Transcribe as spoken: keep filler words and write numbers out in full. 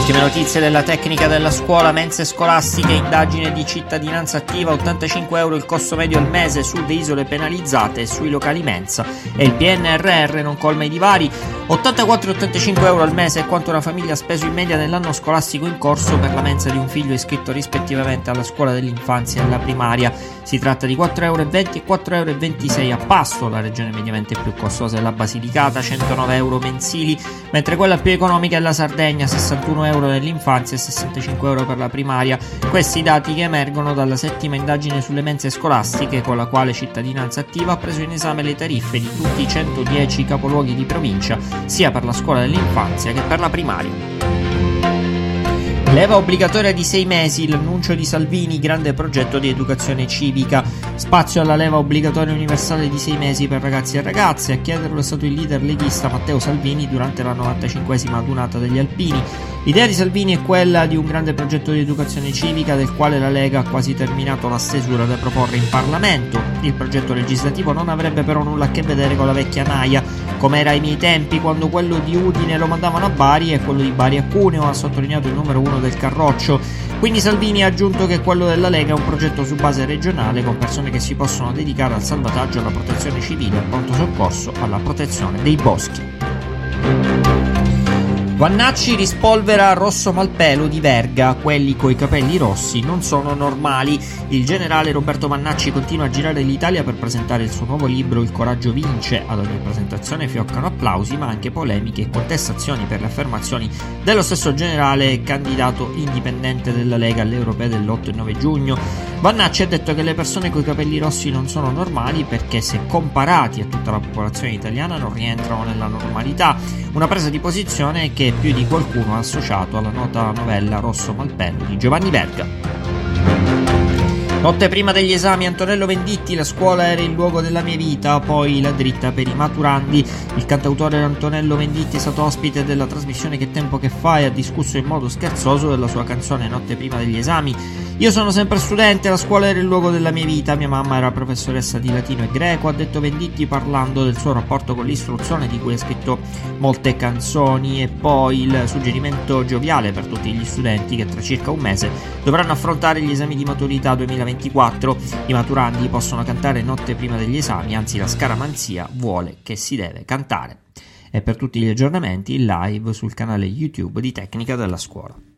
Ultime notizie della tecnica della scuola, mense scolastiche, indagine di cittadinanza attiva, ottantacinque euro il costo medio al mese sulle isole penalizzate sui locali mensa, e il P N R R non colma i divari. ottantaquattro e ottantacinque euro al mese è quanto una famiglia ha speso in media nell'anno scolastico in corso per la mensa di un figlio iscritto rispettivamente alla scuola dell'infanzia e alla primaria. Si tratta di quattro euro e venti e quattro euro e ventisei a Pasto, la regione mediamente più costosa è la Basilicata, centonove euro mensili, mentre quella più economica è la Sardegna, sessantuno euro nell'infanzia e sessantacinque euro per la primaria. Questi dati che emergono dalla settima indagine sulle mense scolastiche, con la quale Cittadinanza Attiva ha preso in esame le tariffe di tutti i centodieci capoluoghi di provincia, sia per la scuola dell'infanzia che per la primaria. Leva obbligatoria di sei mesi, l'annuncio di Salvini, grande progetto di educazione civica. Spazio alla leva obbligatoria universale di sei mesi per ragazzi e ragazze. A chiederlo è stato il leader leghista Matteo Salvini durante la novantacinquesima adunata degli Alpini. L'idea di Salvini è quella di un grande progetto di educazione civica del quale la Lega ha quasi terminato la stesura da proporre in Parlamento. Il progetto legislativo non avrebbe però nulla a che vedere con la vecchia naia, come era ai miei tempi, quando quello di Udine lo mandavano a Bari e quello di Bari a Cuneo, ha sottolineato il numero uno del Carroccio. Quindi Salvini ha aggiunto che quello della Lega è un progetto su base regionale, con persone che si possono dedicare al salvataggio, alla protezione civile, al pronto soccorso, alla protezione dei boschi. Vannacci rispolvera Rosso Malpelo di Verga, quelli coi capelli rossi non sono normali. Il generale Roberto Vannacci continua a girare l'Italia per presentare il suo nuovo libro Il coraggio vince. Ad ogni presentazione fioccano applausi, ma anche polemiche e contestazioni per le affermazioni dello stesso generale, candidato indipendente della Lega alle europee dell'otto e nove giugno. Vannacci ha detto che le persone coi capelli rossi non sono normali perché, se comparati a tutta la popolazione italiana, non rientrano nella normalità. Una presa di posizione che più di qualcuno ha associato alla nota novella Rosso Malpelo di Giovanni Verga. Notte prima degli esami, Antonello Venditti, la scuola era il luogo della mia vita, poi la dritta per i maturandi. Il cantautore Antonello Venditti è stato ospite della trasmissione Che tempo che fa e ha discusso in modo scherzoso della sua canzone Notte prima degli esami. Io sono sempre studente, la scuola era il luogo della mia vita, mia mamma era professoressa di latino e greco, ha detto Venditti parlando del suo rapporto con l'istruzione, di cui ha scritto molte canzoni. E poi il suggerimento gioviale per tutti gli studenti che tra circa un mese dovranno affrontare gli esami di maturità duemilaventiquattro. I maturandi possono cantare Notte prima degli esami, anzi la scaramanzia vuole che si deve cantare. E per tutti gli aggiornamenti in live sul canale YouTube di Tecnica della Scuola.